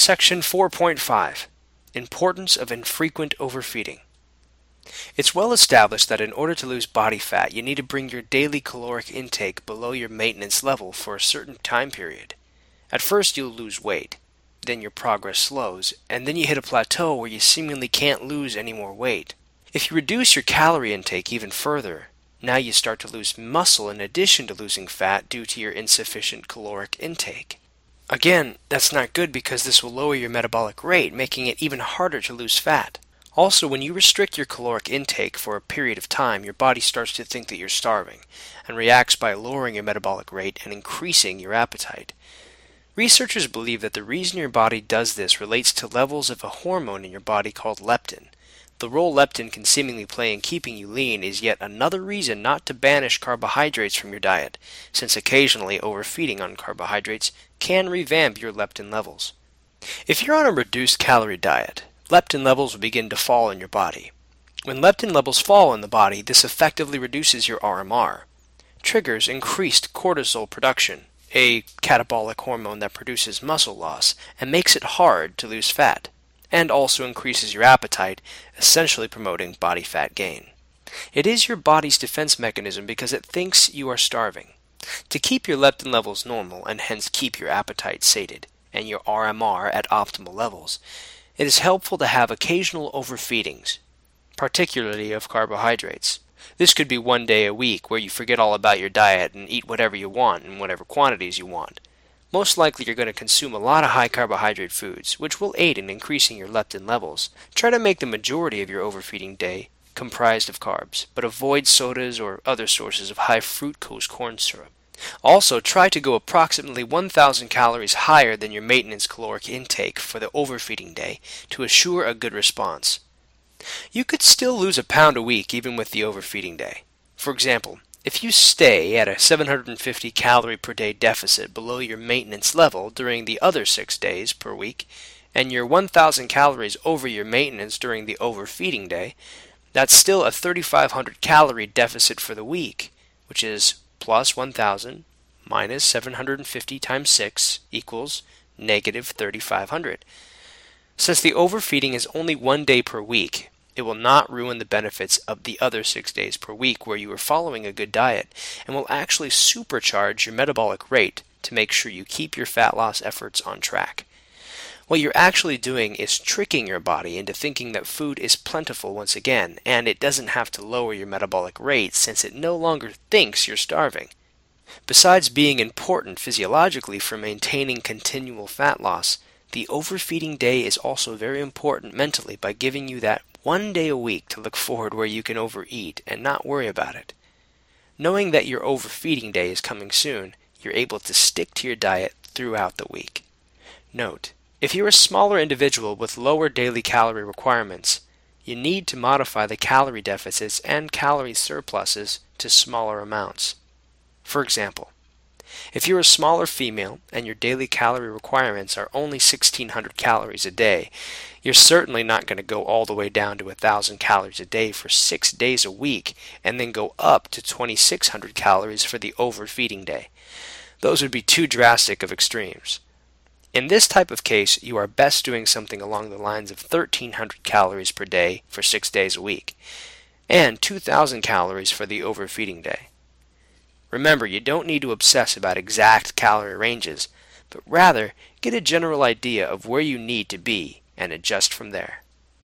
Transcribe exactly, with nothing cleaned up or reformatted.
Section four point five. Importance of infrequent overfeeding. It's well established that in order to lose body fat, you need to bring your daily caloric intake below your maintenance level for a certain time period. At first you'll lose weight, then your progress slows, and then you hit a plateau where you seemingly can't lose any more weight. If you reduce your calorie intake even further, now you start to lose muscle in addition to losing fat due to your insufficient caloric intake. Again, that's not good because this will lower your metabolic rate, making it even harder to lose fat. Also, when you restrict your caloric intake for a period of time, your body starts to think that you're starving, and reacts by lowering your metabolic rate and increasing your appetite. Researchers believe that the reason your body does this relates to levels of a hormone in your body called leptin. The role leptin can seemingly play in keeping you lean is yet another reason not to banish carbohydrates from your diet, since occasionally overfeeding on carbohydrates can revamp your leptin levels. If you're on a reduced calorie diet, leptin levels will begin to fall in your body. When leptin levels fall in the body, this effectively reduces your R M R, triggers increased cortisol production, a catabolic hormone that produces muscle loss, and makes it hard to lose fat, and also increases your appetite, essentially promoting body fat gain. It is your body's defense mechanism because it thinks you are starving. To keep your leptin levels normal, and hence keep your appetite sated, and your R M R at optimal levels, it is helpful to have occasional overfeedings, particularly of carbohydrates. This could be one day a week where you forget all about your diet and eat whatever you want in whatever quantities you want. Most likely you're going to consume a lot of high carbohydrate foods, which will aid in increasing your leptin levels. Try to make the majority of your overfeeding day comprised of carbs, but avoid sodas or other sources of high fructose corn syrup. Also, try to go approximately one thousand calories higher than your maintenance caloric intake for the overfeeding day to assure a good response. You could still lose a pound a week even with the overfeeding day. For example, if you stay at a seven hundred fifty calorie per day deficit below your maintenance level during the other six days per week, and you're one thousand calories over your maintenance during the overfeeding day, that's still a thirty-five hundred calorie deficit for the week, which is plus one thousand minus seven hundred fifty times six equals negative thirty-five hundred. Since the overfeeding is only one day per week, it will not ruin the benefits of the other six days per week where you are following a good diet, and will actually supercharge your metabolic rate to make sure you keep your fat loss efforts on track. What you're actually doing is tricking your body into thinking that food is plentiful once again, and it doesn't have to lower your metabolic rate since it no longer thinks you're starving. Besides being important physiologically for maintaining continual fat loss, the overfeeding day is also very important mentally by giving you that one day a week to look forward where you can overeat and not worry about it. Knowing that your overfeeding day is coming soon, you're able to stick to your diet throughout the week. Note: if you're a smaller individual with lower daily calorie requirements, you need to modify the calorie deficits and calorie surpluses to smaller amounts. For example, if you're a smaller female and your daily calorie requirements are only sixteen hundred calories a day, you're certainly not going to go all the way down to one thousand calories a day for six days a week and then go up to twenty-six hundred calories for the overfeeding day. Those would be too drastic of extremes. In this type of case, you are best doing something along the lines of thirteen hundred calories per day for six days a week, and two thousand calories for the overfeeding day. Remember, you don't need to obsess about exact calorie ranges, but rather get a general idea of where you need to be and adjust from there.